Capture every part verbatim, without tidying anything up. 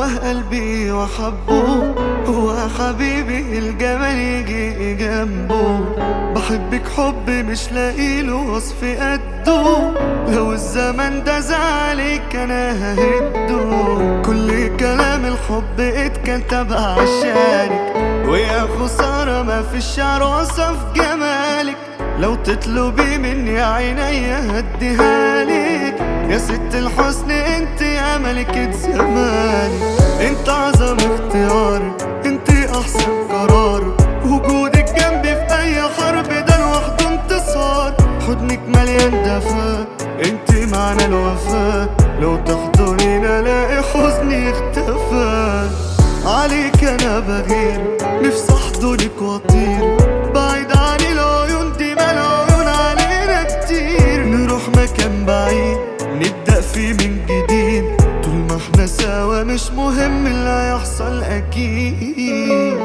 جواه قلبي وحبه، هو حبيبي الجمال يجي جنبه. بحبك حب مش لاقيله وصف قده، لو الزمن ده زعلك انا ههده. كل كلام الحب اتكتب عشانك، ويا خسارة ما فيش عروسة في جمالك. لو تطلبي مني عينيا هديها لك، يا ست الحسن انت يا ملكة زماني. انت اعظم اختيار، انت احسن قرار، وجودك جنبي في اي حرب ده لوحده انتصار. حضنك مليان دفا، انت معنى الوفاء، لو تحضنين الاقي حزني اختفى. عليك انا بغير، نفسي احضنك واطير بعيد عن العيون دي، ما العيون علينا كتير. نروح مكان بعيد نبدأ فيه من جديد، طول ما احنا سوا مش مهم اللي هيحصل اكيد.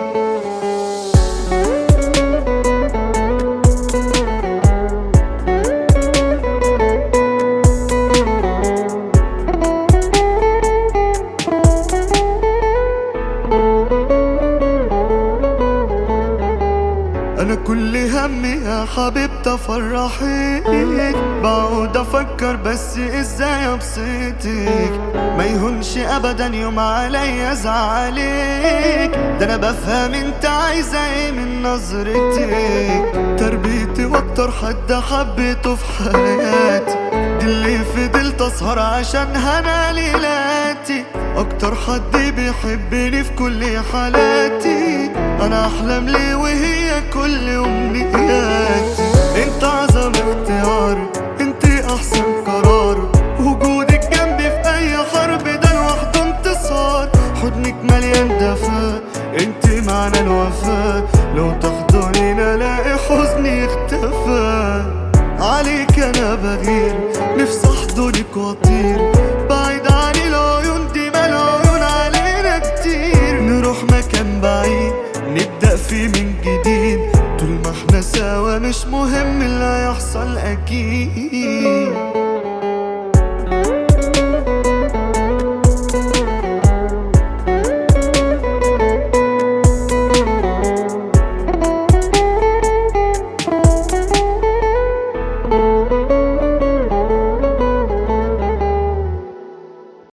انا كل همي يا حبيبتي افرحك، بقعد افكر بس ازاي ابسطك. ما يهونش ابدا يوم عليا زعلك، ده انا بفهم انت عايزه ايه من نظرتك. تربيتي واكتر حد حبيته في حياتي، دي اللي فضلت اسهر عشان هنا ليلاتي. اكتر حد بيحبني في كل حالاتي، انا احلم ليه وهي كل امنياتي. انت اعظم اختيار، انت احسن قرار، وجودك جنبي في اي حرب ده لوحده انتصار. حضنك مليان دفا، انت معنى الوفاء، لو تحضنين الاقي حزني اختفى. عليك انا بغير، نفسي احضنك واطير بعيد عن العيون دي، ما العيون علينا كتير. نروح مكان بعيد نبدأ فيه من جديد، طول ما احنا سوا مش مهم اللي هيحصل اكيد.